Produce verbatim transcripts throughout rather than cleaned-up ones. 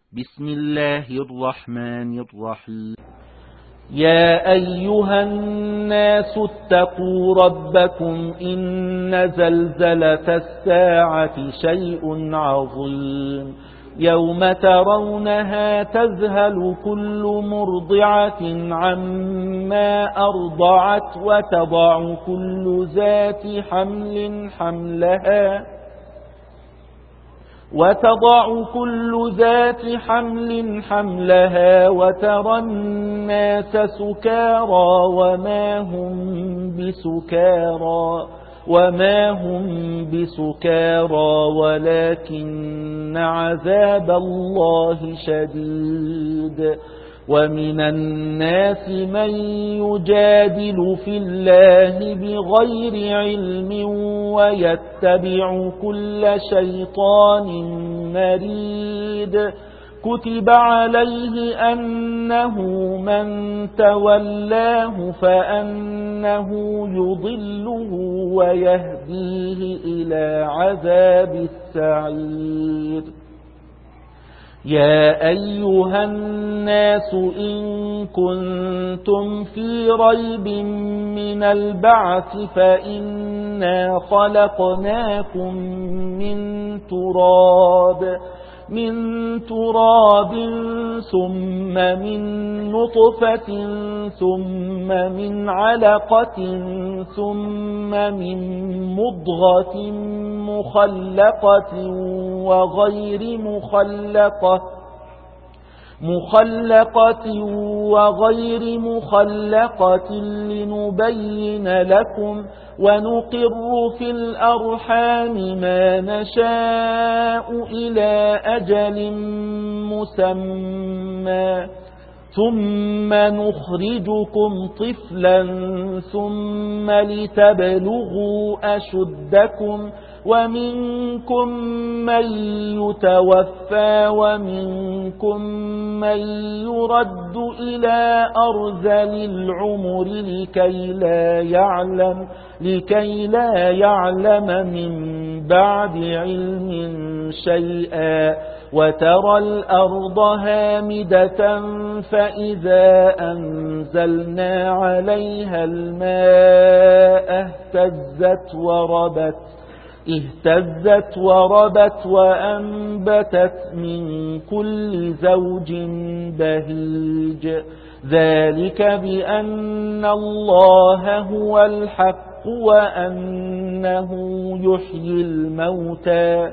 بسم الله الرحمن الرحيم. يا أيها الناس اتقوا ربكم إن زلزلة الساعة شيء عظيم يوم ترونها تذهل كل مرضعة عما أرضعت وتضع كل ذات حمل حملها وتضع كل ذات حمل حملها وترى الناس سكارى وما هم بسكارى وما هم بسكارى ولكن عذاب الله شديد. ومن الناس من يجادل في الله بغير علم ويتبع كل شيطان مريد. كتب عليه أنه من تولاه فأنه يضله ويهديه إلى عذاب السعير. يا أيها الناس إن كنتم في ريب من البعث فإنا خلقناكم من تراب من تراب ثم من نطفة ثم من علقة ثم من مضغة مخلقة وغير مخلقة مخلقة وغير مخلقة لنبين لكم ونقر في الأرحام ما نشاء إلى أجل مسمى ثم نخرجكم طفلا ثم لتبلغوا أشدكم ومنكم من يتوفى ومنكم من يرد إلى أرذل العمر لكي لا يعلم لكي لا يعلم من بعد علم شيئا. وترى الأرض هامدة فإذا أنزلنا عليها الماء اهتزت وربت اهتزت وربت وأنبتت من كل زوج بهيج. ذلك بأن الله هو الحق وأنه يحيي الموتى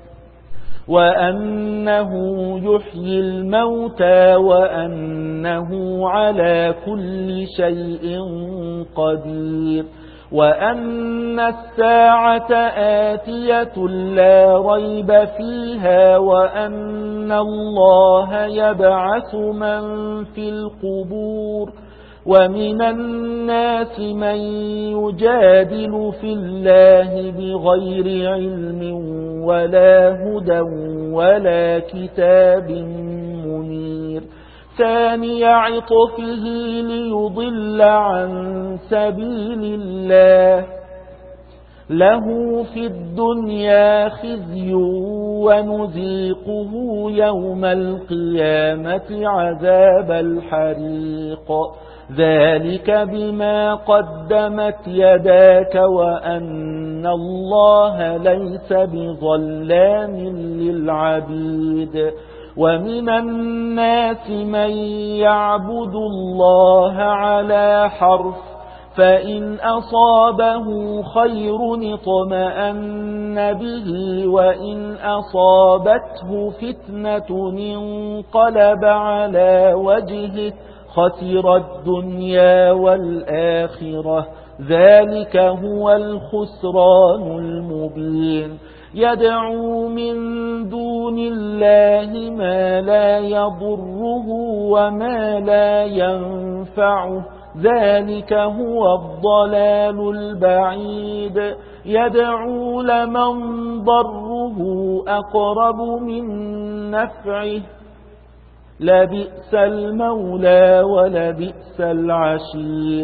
وأنه يحيي الموتى وأنه على كل شيء قدير. وأن الساعة آتية لا ريب فيها وأن الله يبعث من في القبور. ومن الناس من يجادل في الله بغير علم ولا هدى ولا كتاب منير. ثاني عطفه ليضل عن سبيل الله له في الدنيا خزي ونذيقه يوم القيامة عذاب الحريق. ذلك بما قدمت يداك وأن الله ليس بظلام للعبيد. ومن الناس من يعبد الله على حرف فإن أصابه خير اطمأن به وإن أصابته فتنة انقلب على وجهه خسر الدنيا والآخرة. ذلك هو الخسران المبين. يدعو من دون الله ما لا يضره وما لا ينفعه ذلك هو الضلال البعيد. يدعو لمن ضره أقرب من نفعه لبئس المولى ولبئس العشير.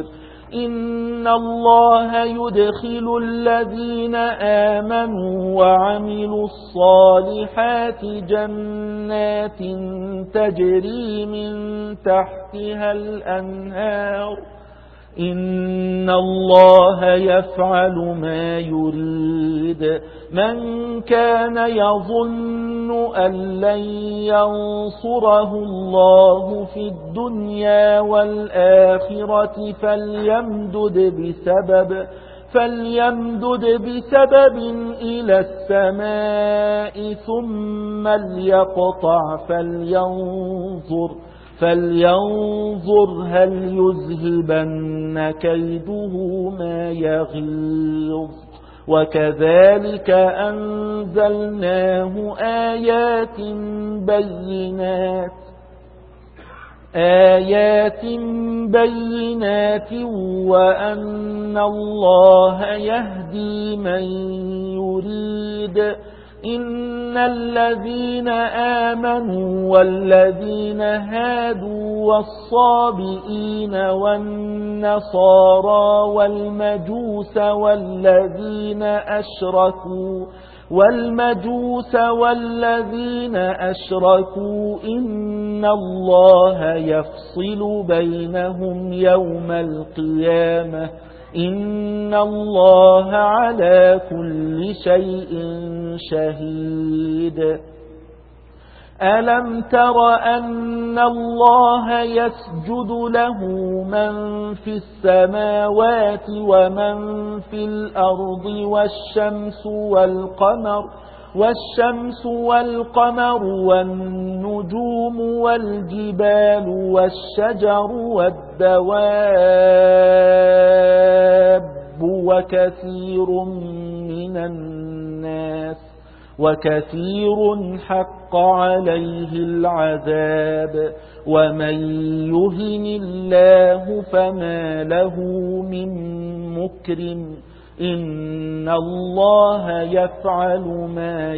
إن الله يدخل الذين آمنوا وعملوا الصالحات جنات تجري من تحتها الأنهار إن الله يفعل ما يريد. من كان يظن أن لن ينصره الله في الدنيا والآخرة فليمدد بسبب فليمدد بسبب إلى السماء ثم ليقطع فلينظر فلينظر هل يذهبن كيده ما يغيظ. وكذلك أنزلناه آيات بينات آيات بينات وأن الله يهدي من يريد. إن الذين آمنوا والذين هادوا والصابئين والنصارى والمجوس والذين أشركوا والمجوس والذين أشركوا إن الله يفصل بينهم يوم القيامة إن الله على كل شيء شهيد. ألم تر أن الله يسجد له من في السماوات ومن في الأرض والشمس والقمر والشمس والقمر والنجوم والجبال والشجر والدواب وكثير من الناس وكثير حق عليه العذاب ومن يهن الله فما له من مكرم إن الله يفعل ما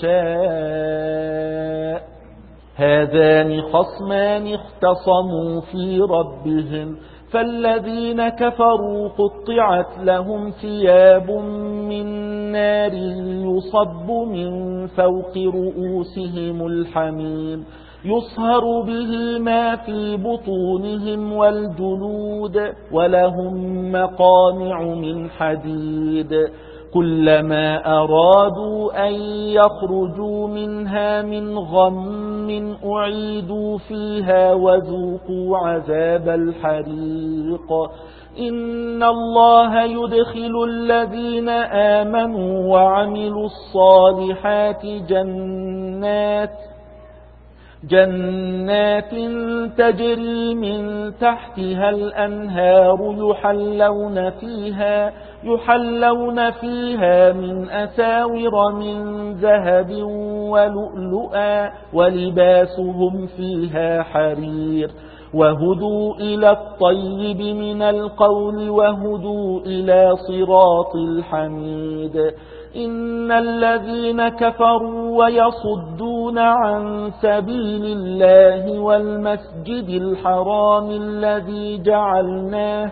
يشاء. هذان خصمان اختصموا في ربهم فالذين كفروا قطعت لهم ثياب من نار يصب من فوق رؤوسهم الحميم يصهر به ما في بطونهم والجلود ولهم مقامع من حديد كلما أرادوا أن يخرجوا منها من غم أعيدوا فيها وذوقوا عذاب الحريق. إن الله يدخل الذين آمنوا وعملوا الصالحات جنات جنات تجري من تحتها الأنهار يحلون فيها يحلون فيها من أساور من ذهب ولؤلؤا ولباسهم فيها حرير وهدوا إلى الطيب من القول وهدوا إلى صراط الحميد. إن الذين كفروا ويصدون عن سبيل الله والمسجد الحرام الذي جعلناه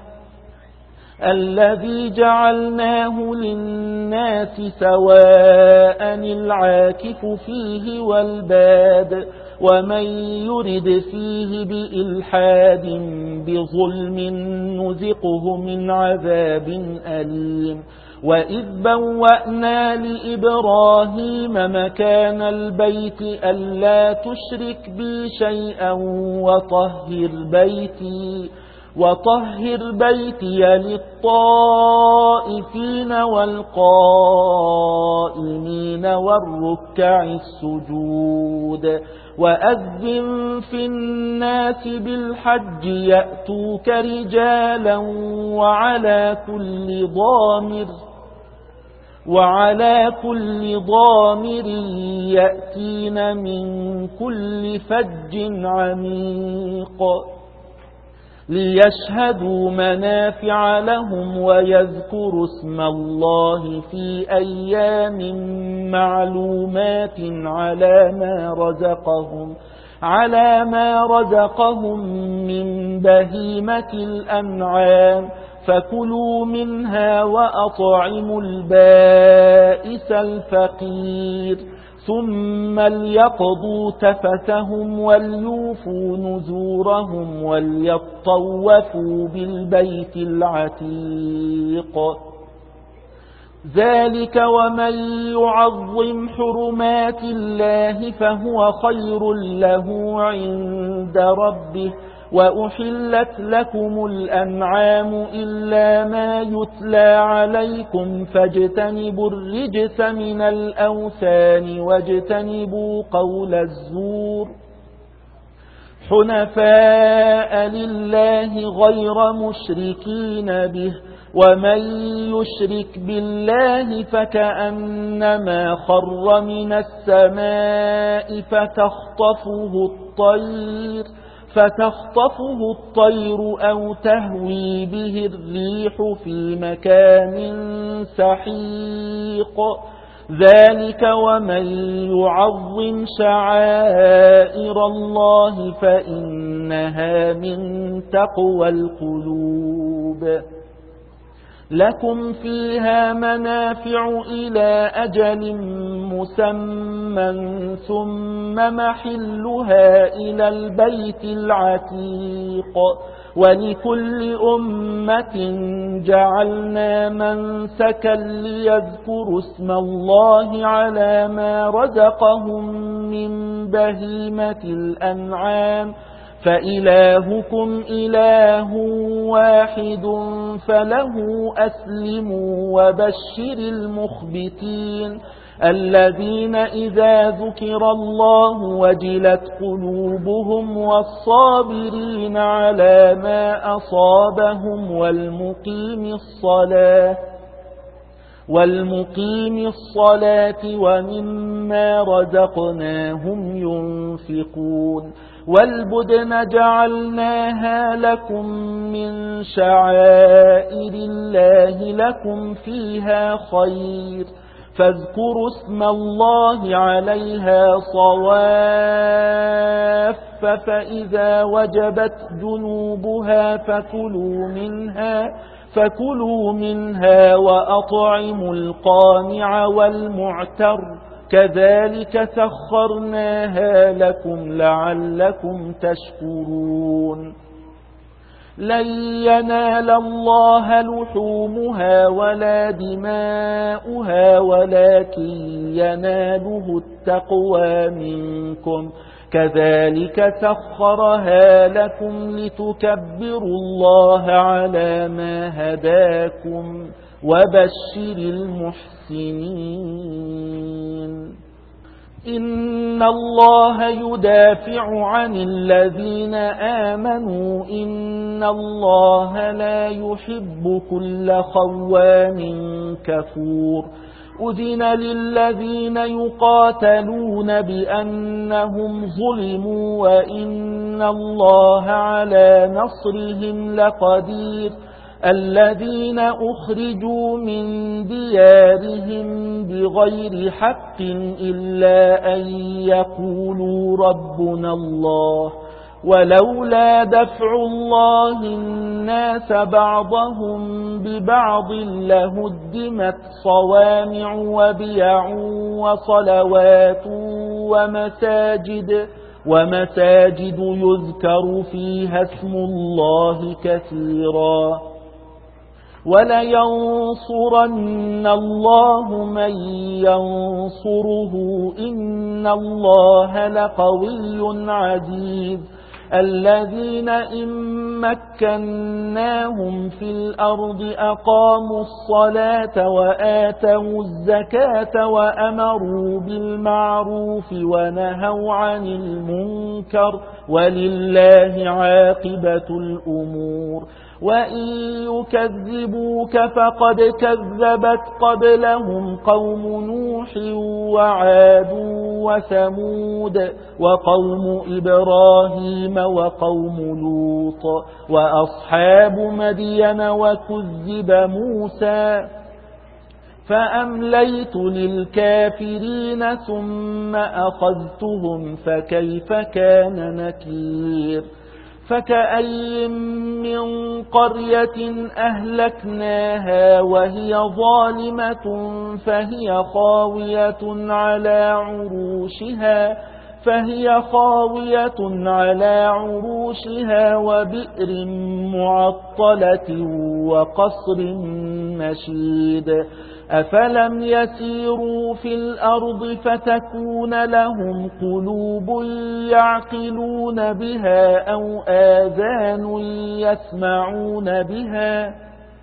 الذي جعلناه للناس سواء العاكف فيه والباد ومن يرد فيه بإلحاد بظلم نذقه من عذاب أليم. وإذ بوأنا لإبراهيم مكان البيت ألا تشرك بي شيئا وطهر بيتي وطهر بيتي للطائفين والقائمين والركع السجود. وأذن في الناس بالحج يأتوك رجالا وعلى كل ضامر وعلى كل ضامر يأتين من كل فج عميق ليشهدوا منافع لهم ويذكروا اسم الله في أيام معلومات على ما رزقهم على ما رزقهم من بهيمة الأنعام. فكلوا منها وأطعموا البائس الفقير ثم ليقضوا تفثهم وليوفوا نذورهم وليطوفوا بالبيت العتيق ذلك ومن يعظم حرمات الله فهو خير له عند ربه وأحلت لكم الأنعام إلا ما يتلى عليكم فاجتنبوا الرجس من الأوثان واجتنبوا قول الزور حنفاء لله غير مشركين به ومن يشرك بالله فكأنما خر من السماء فتخطفه الطير فتخطفه الطير أو تهوي به الريح في مكان سحيق ذلك ومن يعظم شعائر الله فإنها من تقوى القلوب لكم فيها منافع إلى أجل مسمى ثم محلها إلى البيت العتيق ولكل أمة جعلنا منسكا ليذكروا اسم الله على ما رزقهم من بهيمة الأنعام فإلهكم إله واحد فله أسلموا وبشر المخبتين الذين إذا ذكر الله وجلت قلوبهم والصابرين على ما أصابهم والمقيم الصلاة والمقيم الصلاة ومما رزقناهم ينفقون والبدن جعلناها لكم من شعائر الله لكم فيها خير فاذكروا اسم الله عليها صواف فإذا وجبت جنوبها فكلوا منها فكلوا منها وأطعموا القانع والمعتر كذلك سخرناها لكم لعلكم تشكرون لن ينال الله لحومها ولا دماؤها ولكن يناله التقوى منكم كذلك سخرها لكم لتكبروا الله على ما هداكم وبشر المحسنين إن الله يدافع عن الذين آمنوا إن الله لا يحب كل خوان كفور أذن للذين يقاتلون بأنهم ظلموا وإن الله على نصرهم لقدير الذين أخرجوا من ديارهم بغير حق إلا أن يقولوا ربنا الله ولولا دفع الله الناس بعضهم ببعض لهدمت صوامع وبيع وصلوات ومساجد ومساجد يذكر فيها اسم الله كثيرا ولينصرن الله من ينصره إن الله لقوي عزيز الذين إن مكناهم في الأرض أقاموا الصلاة وآتوا الزكاة وأمروا بالمعروف ونهوا عن المنكر ولله عاقبة الأمور وإن يكذبوك فقد كذبت قبلهم قوم نوح وعاد وثمود وقوم إبراهيم وقوم لوط وأصحاب مدين وكذب موسى فأمليت للكافرين ثم أخذتهم فكيف كان نكير فكأي من قرية أهلكناها وهي ظالمة فهي خاوية على عروشها فهي خاوية على عروشها وبئر معطلة وقصر مشيد أفلم يسيروا في الأرض فتكون لهم قلوب يعقلون بها أو آذان يسمعون بها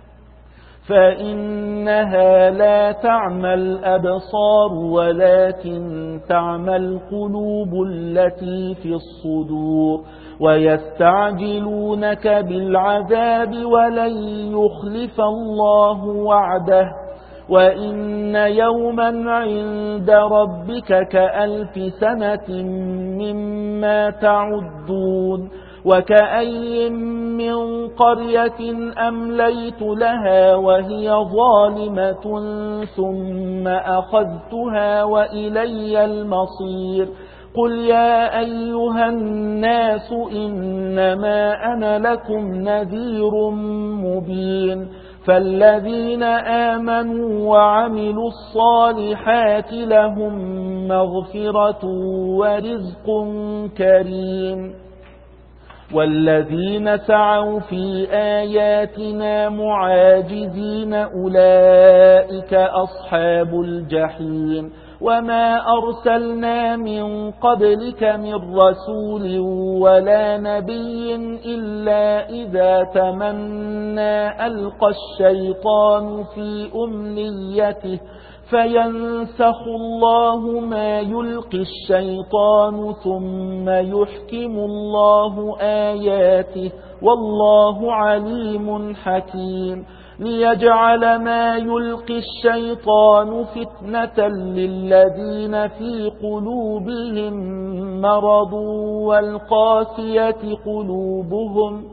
فإنها لا تعمى الأبصار ولكن تعمى القلوب التي في الصدور ويستعجلونك بالعذاب ولن يخلف الله وعده وإن يوما عند ربك كألف سنة مما تعدون وكأي من قرية أمليت لها وهي ظالمة ثم أخذتها وإلي المصير قل يا أيها الناس إنما أنا لكم نذير مبين فالذين آمنوا وعملوا الصالحات لهم مغفرة ورزق كريم والذين سعوا في آياتنا معاجزين أولئك أصحاب الجحيم وما أرسلنا من قبلك من رسول ولا نبي إلا إذا تمنى ألقى الشيطان في أمنيته فينسخ الله ما يلقي الشيطان ثم يحكم الله آياته والله عليم حكيم ليجعل ما يلقي الشيطان فتنة للذين في قلوبهم مرض والقاسية قلوبهم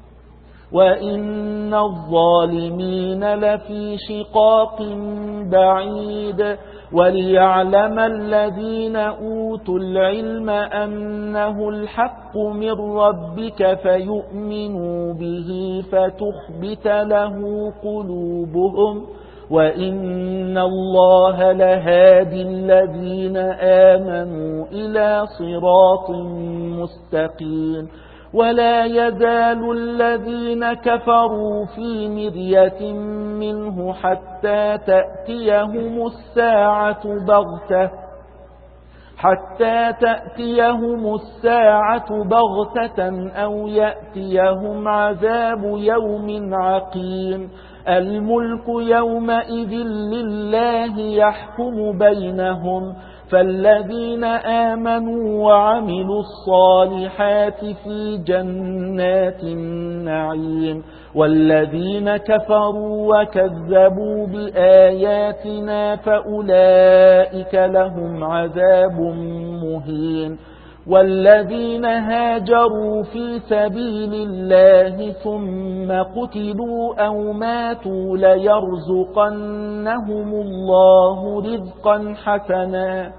وإن الظالمين لفي شقاق بعيد وليعلم الذين أوتوا العلم أنه الحق من ربك فيؤمنوا به فتخبت له قلوبهم وإن الله لهادي الذين آمنوا إلى صراط مستقيم ولا يزال الذين كفروا في مرية منه حتى تأتيهم الساعة بغتة حتى تأتيهم الساعة بغتة أو يأتيهم عذاب يوم عقيم الملك يومئذ لله يحكم بينهم فالذين آمنوا وعملوا الصالحات في جنات النعيم والذين كفروا وكذبوا بآياتنا فأولئك لهم عذاب مهين والذين هاجروا في سبيل الله ثم قتلوا أو ماتوا ليرزقنهم الله رزقا حسنا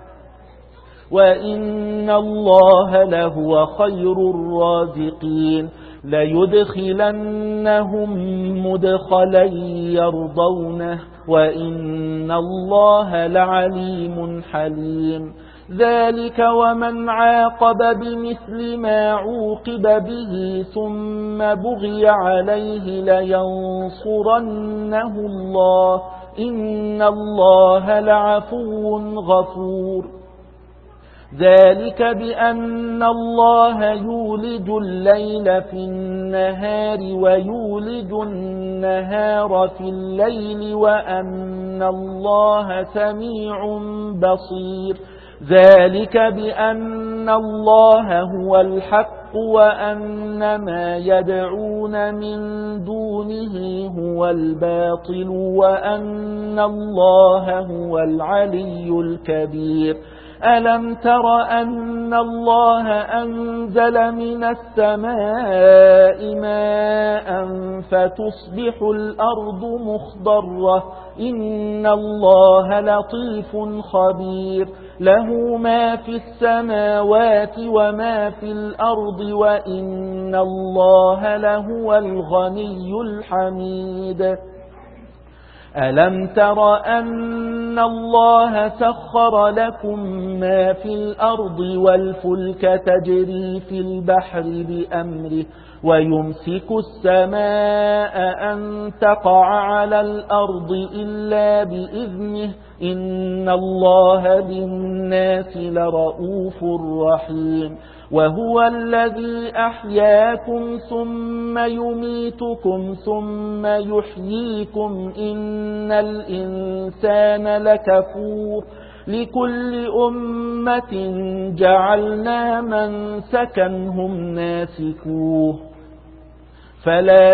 وإن الله لهو خير الرازقين ليدخلنهم مدخلا يرضونه وإن الله لعليم حليم ذلك ومن عاقب بمثل ما عوقب به ثم بغي عليه لينصرنه الله إن الله لعفو غفور ذلك بأن الله يولج الليل في النهار ويولج النهار في الليل وأن الله سميع بصير ذلك بأن الله هو الحق وأن ما يدعون من دونه هو الباطل وأن الله هو العلي الكبير ألم تر أن الله أنزل من السماء ماء فتصبح الأرض مخضرة إن الله لطيف خبير له ما في السماوات وما في الأرض وإن الله لهو الغني الحميد ألم تر أن الله سخر لكم ما في الأرض والفلك تجري في البحر بأمره ويمسك السماء أن تقع على الأرض إلا بإذنه إن الله بالناس لرؤوف رحيم وهو الذي أحياكم ثم يميتكم ثم يحييكم إن الإنسان لكفور لكل أمة جعلنا من سكنهم ناسكوه فلا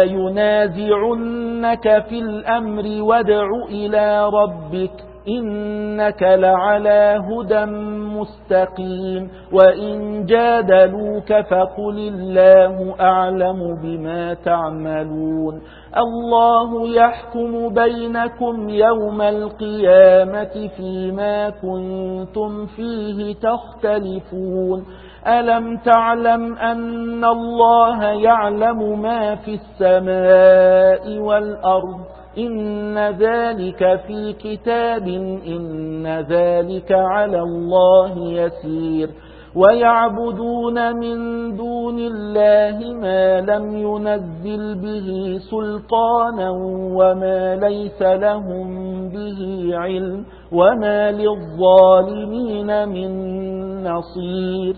ينازعنك في الأمر وادع إلى ربك إنك لعلى هدى مستقيم وإن جادلوك فقل الله أعلم بما تعملون الله يحكم بينكم يوم القيامة فيما كنتم فيه تختلفون ألم تعلم أن الله يعلم ما في السماء والأرض إن ذلك في كتاب إن ذلك على الله يسير ويعبدون من دون الله ما لم ينزل به سلطانا وما ليس لهم به علم وما للظالمين من نصير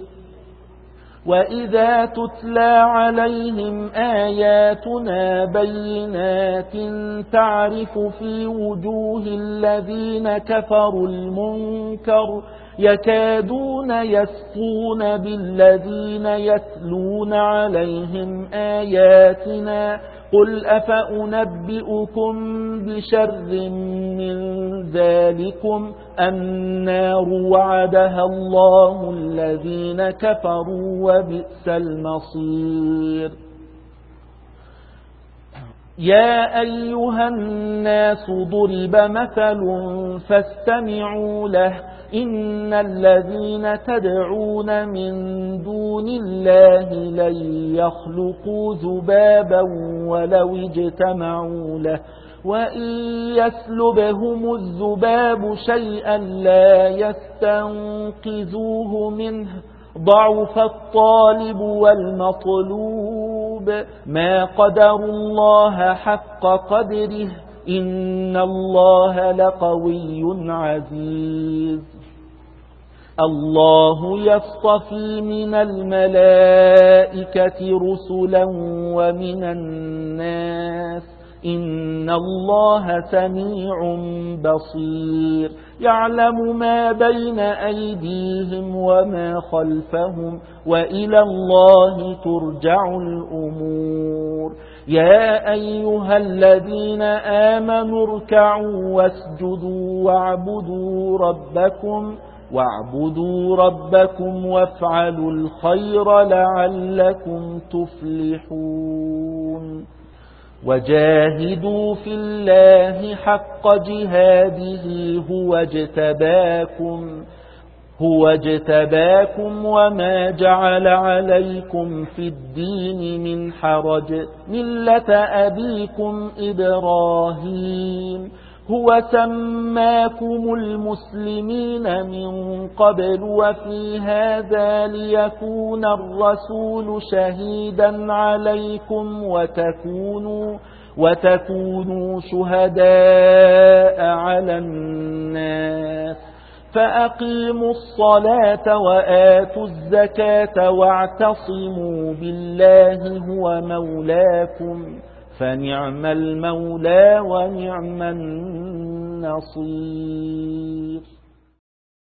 وإذا تتلى عليهم آياتنا بينات تعرف في وجوه الذين كفروا المنكر يكادون يسطون بالذين يتلون عليهم آياتنا قل أفأنبئكم بشر من ذلكم النار وعدها الله الذين كفروا وبئس المصير يا أيها الناس ضرب مثل فاستمعوا له إن الذين تدعون من دون الله لن يخلقوا ذبابا ولو اجتمعوا له وإن يسلبهم الذباب شيئا لا يستنقذوه منه ضعف الطالب والمطلوب ما قدروا الله حق قدره إن الله لقوي عزيز الله يصطفي من الملائكة رسلا ومن الناس إن الله سميع بصير يعلم ما بين أيديهم وما خلفهم وإلى الله ترجع الأمور يا أيها الذين آمنوا اركعوا واسجدوا واعبدوا ربكم واعبدوا ربكم وافعلوا الخير لعلكم تفلحون وجاهدوا في الله حق جهاده هو اجتباكم هو اجتباكم وما جعل عليكم في الدين من حرج ملة أبيكم إبراهيم هو سماكم المسلمين من قبل وفي هذا ليكون الرسول شهيدا عليكم وتكونوا وتكونوا شهداء على الناس فأقيموا الصلاة وآتوا الزكاة واعتصموا بالله هو مولاكم فنعم المولى ونعم النصير